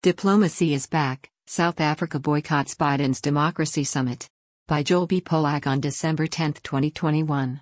Diplomacy is back, South Africa boycotts Biden's Democracy Summit. By Joel B. Polak on December 10, 2021.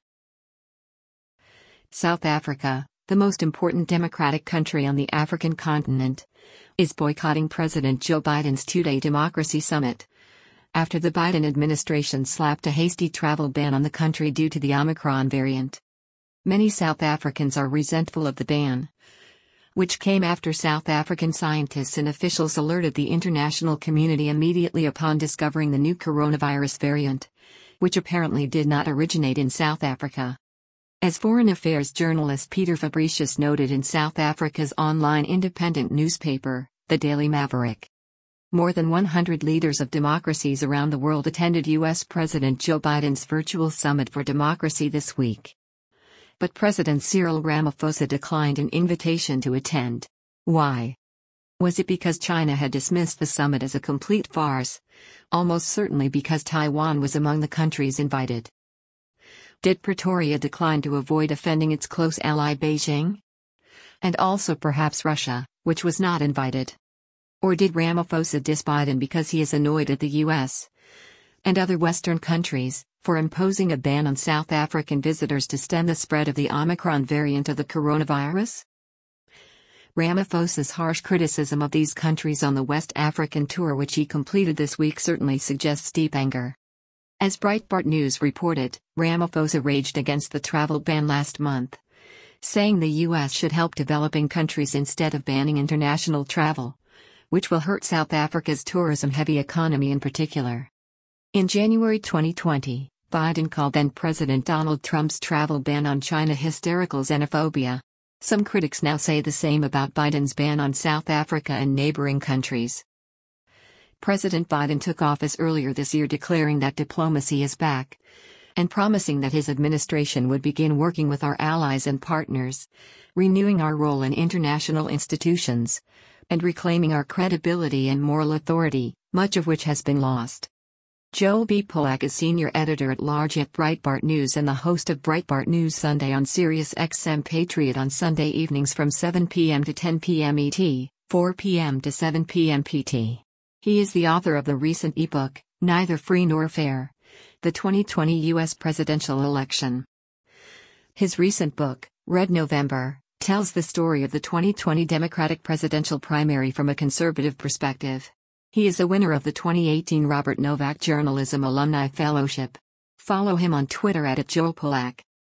South Africa, the most important democratic country on the African continent, is boycotting President Joe Biden's two-day Democracy Summit, after the Biden administration slapped a hasty travel ban on the country due to the Omicron variant. Many South Africans are resentful of the ban, which came after South African scientists and officials alerted the international community immediately upon discovering the new coronavirus variant, which apparently did not originate in South Africa. As foreign affairs journalist Peter Fabricius noted in South Africa's online independent newspaper, The Daily Maverick, more than 100 leaders of democracies around the world attended U.S. President Joe Biden's virtual Summit for Democracy this week. But President Cyril Ramaphosa declined an invitation to attend. Why? Was it because China had dismissed the summit as a complete farce? Almost certainly because Taiwan was among the countries invited. Did Pretoria decline to avoid offending its close ally Beijing? And also perhaps Russia, which was not invited. Or did Ramaphosa diss Biden because he is annoyed at the U.S. and other Western countries for imposing a ban on South African visitors to stem the spread of the Omicron variant of the coronavirus? Ramaphosa's harsh criticism of these countries on the West African tour which he completed this week certainly suggests deep anger. As Breitbart News reported, Ramaphosa raged against the travel ban last month, saying the U.S. should help developing countries instead of banning international travel, which will hurt South Africa's tourism-heavy economy in particular. In January 2020, Biden called then-President Donald Trump's travel ban on China hysterical xenophobia. Some critics now say the same about Biden's ban on South Africa and neighboring countries. President Biden took office earlier this year declaring that diplomacy is back, and promising that his administration would begin working with our allies and partners, renewing our role in international institutions, and reclaiming our credibility and moral authority, much of which has been lost. Joel B. Polak is senior editor-at-large at Breitbart News and the host of Breitbart News Sunday on Sirius XM Patriot on Sunday evenings from 7 p.m. to 10 p.m. ET, 4 p.m. to 7 p.m. PT. He is the author of the recent ebook, Neither Free Nor Fair: The 2020 U.S. Presidential Election. His recent book, Red November, tells the story of the 2020 Democratic presidential primary from a conservative perspective. He is a winner of the 2018 Robert Novak Journalism Alumni Fellowship. Follow him on Twitter @JoelPolak.